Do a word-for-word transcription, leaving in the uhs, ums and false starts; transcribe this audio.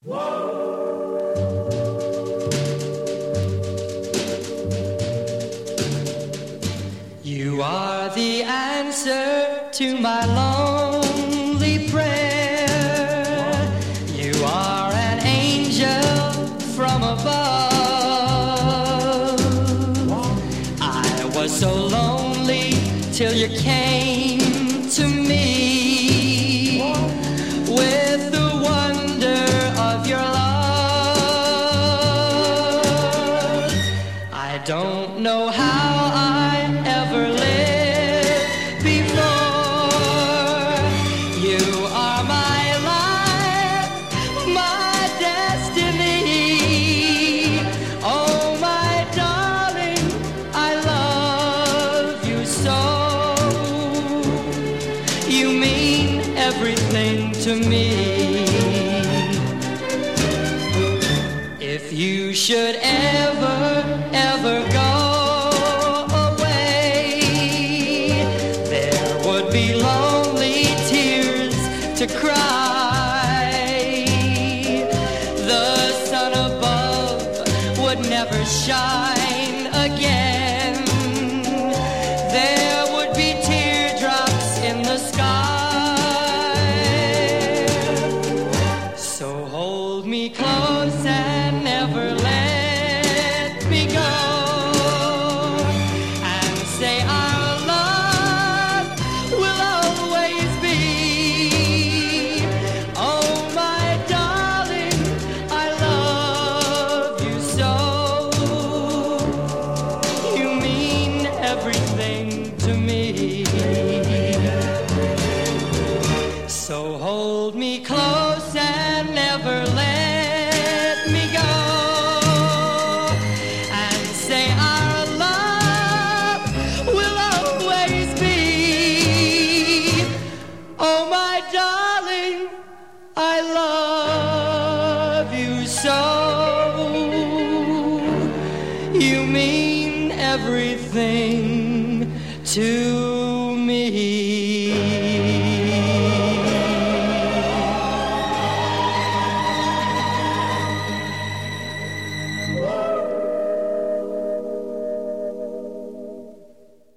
You are the answer to my lonely prayer. You are an angel from above. I was so lonely till you came to me with the wonder of your love. I don't know how I ever lived before. You are my life, my destiny. Oh, my darling, I love you so. You mean everything to me. If you should ever, ever go away, there would be lonely tears to cry. The sun above would never shine again. There would be teardrops in the sky. So hold me close and never let me go, and say our love will always be. Oh, my darling, I love you so. You mean everything to me. So hold me close and never let me go, and say our love will always be. Oh, my darling, I love you so. You mean everything to me.